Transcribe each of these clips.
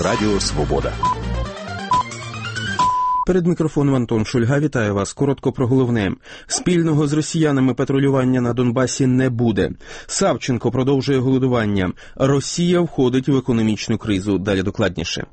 Радіо Свобода. Перед мікрофоном Антон Шульга. Вітаю вас. Коротко про головне. Спільного з росіянами патрулювання на Донбасі не буде. Савченко продовжує голодування. Росія входить в економічну кризу. Далі докладніше.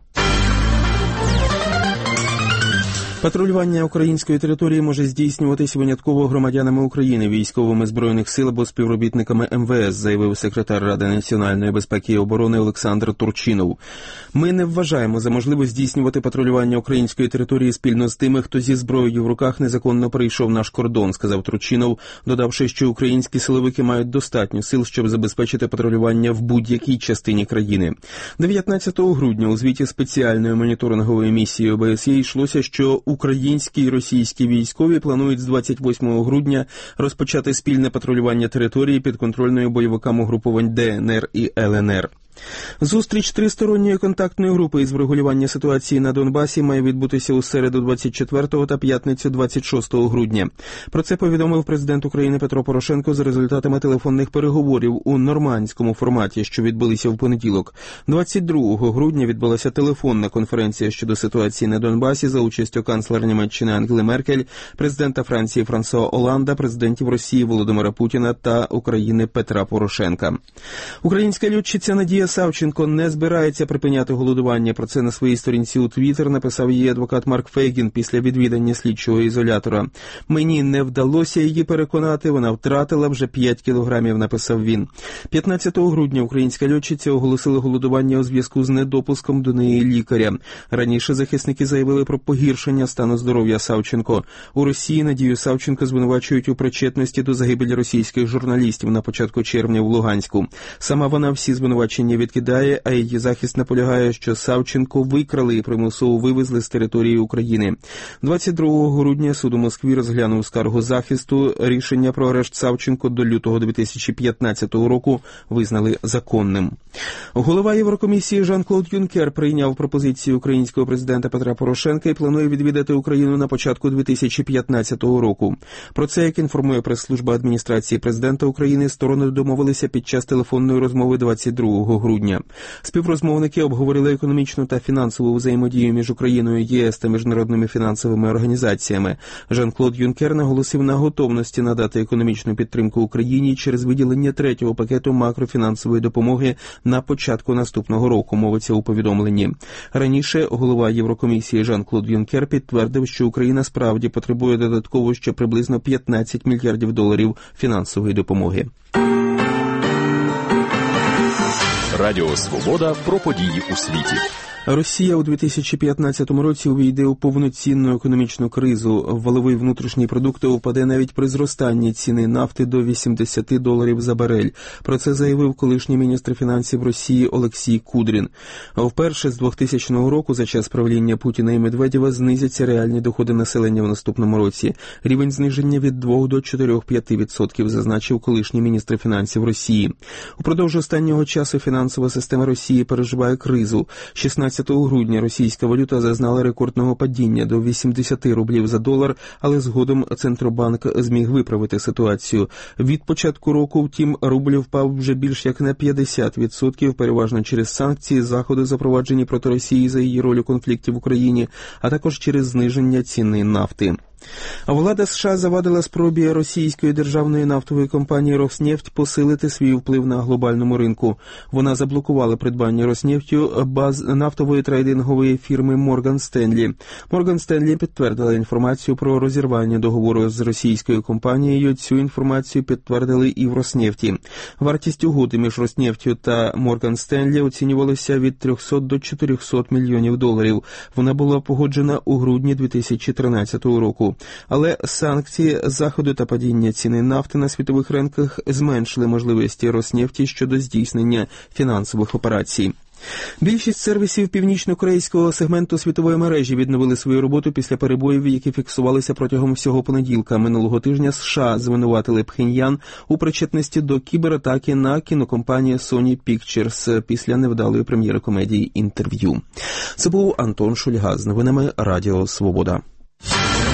Патрулювання української території може здійснюватись винятково громадянами України, військовими Збройних сил або співробітниками МВС, заявив секретар Ради національної безпеки і оборони Олександр Турчинов. Ми не вважаємо за можливе здійснювати патрулювання української території спільно з тими, хто зі зброєю в руках незаконно перейшов наш кордон, сказав Турчинов, додавши, що українські силовики мають достатньо сил, щоб забезпечити патрулювання в будь-якій частині країни. 19 грудня у звіті спеціальної моніторингової місії ОБСЄ йшлося, що українські і російські військові планують з 28 грудня розпочати спільне патрулювання території підконтрольною бойовикам угрупувань ДНР і ЛНР. Зустріч тристоронньої контактної групи із врегулювання ситуації на Донбасі має відбутися у середу 24 та п'ятницю 26 грудня. Про це повідомив президент України Петро Порошенко за результатами телефонних переговорів у нормандському форматі, що відбулися в понеділок. 22 грудня відбулася телефонна конференція щодо ситуації на Донбасі за участю канцлера Німеччини Ангели Меркель, президента Франції Франсуа Олланда, президентів Росії Володимира Путіна та України Петра Порошенка. Українська льотчиця Надія Савченко не збирається припиняти голодування. Про це на своїй сторінці у Твіттер написав її адвокат Марк Фейгін після відвідання слідчого ізолятора. «Мені не вдалося її переконати, вона втратила вже 5 кілограмів», написав він. 15 грудня українська льотчиця оголосила голодування у зв'язку з недопуском до неї лікаря. Раніше захисники заявили про погіршення стану здоров'я Савченко. У Росії Надію Савченко звинувачують у причетності до загибелі російських журналістів на початку червня в Луганську. Сама вона всі звинувачення відкидає, а її захист наполягає, що Савченко викрали і примусово вивезли з території України. 22 грудня суд у Москві розглянув скаргу захисту. Рішення про арешт Савченко до лютого 2015 року визнали законним. Голова Єврокомісії Жан-Клод Юнкер прийняв пропозицію українського президента Петра Порошенка і планує відвідати Україну на початку 2015 року. Про це, як інформує прес-служба адміністрації президента України, сторони домовилися під час телефонної розмови 22 грудня. Співрозмовники обговорили економічну та фінансову взаємодію між Україною, ЄС та міжнародними фінансовими організаціями. Жан-Клод Юнкер наголосив на готовності надати економічну підтримку Україні через виділення третього пакету макрофінансової допомоги на початку наступного року, мовиться у повідомленні. Раніше голова Єврокомісії Жан-Клод Юнкер підтвердив, що Україна справді потребує додатково ще приблизно 15 мільярдів доларів фінансової допомоги. Радіо Свобода про події у світі. Росія у 2015 році увійде у повноцінну економічну кризу. Валовий внутрішній продукт упаде навіть при зростанні ціни нафти до $80 за барель. Про це заявив колишній міністр фінансів Росії Олексій Кудрін. Вперше з 2000 року за час правління Путіна і Медведєва знизяться реальні доходи населення в наступному році. Рівень зниження від 2 до 4-5%, зазначив колишній міністр фінансів Росії. Упродовж останнього часу фінансова система Росії переживає кризу. 16 грудня російська валюта зазнала рекордного падіння до 80 рублів за долар, але згодом Центробанк зміг виправити ситуацію. Від початку року, втім, рубль впав вже більш як на 50%, переважно через санкції, заходи, запроваджені проти Росії за її роль у конфлікті в Україні, а також через зниження ціни нафти. Влада США завадила спробі російської державної нафтової компанії «Роснефть» посилити свій вплив на глобальному ринку. Вона заблокувала придбання «Роснефтю» баз нафтової трейдингової фірми Morgan Stanley. Morgan Stanley підтвердила інформацію про розірвання договору з російською компанією. Цю інформацію підтвердили і в «Роснефті». Вартість угоди між «Роснефтю» та Morgan Stanley оцінювалася від 300 до 400 мільйонів доларів. Вона була погоджена у грудні 2013 року. Але санкції, заходи та падіння ціни нафти на світових ринках зменшили можливості Роснефті щодо здійснення фінансових операцій. Більшість сервісів північно-корейського сегменту світової мережі відновили свою роботу після перебоїв, які фіксувалися протягом всього понеділка. Минулого тижня США звинуватили Пхеньян у причетності до кібератаки на кінокомпанію Sony Pictures після невдалої прем'єри комедії «Інтерв'ю». Це був Антон Шульга з новинами Радіо Свобода.